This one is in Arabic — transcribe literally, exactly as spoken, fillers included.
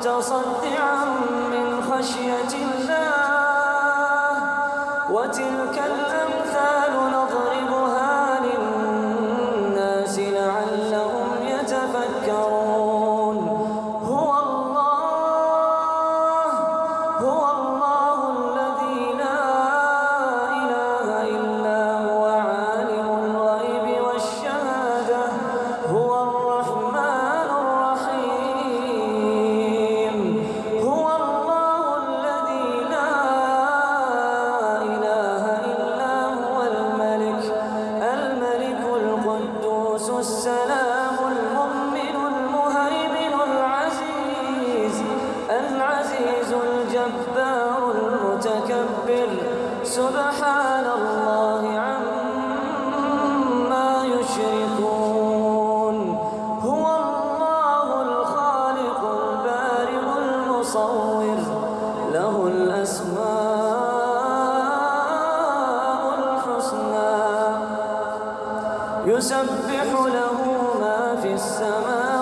متصدعا من خشية الله وتلك الأمثال نضربها للناس لعلهم يتفكرون هو الله هو الله الذي لا إله إلا هو عالم الغيب والشهادة هو الرحمن الرحيم هو الله الذي لا إله إلا هو الملك الملك القدوس السلام المؤمن المهيمن العزيز العزيز الجبار المتكبر سبحان الله عما يشركون هو الله الخالق البارئ المصور له الأسماء الحسنى يسبح له ما في السماء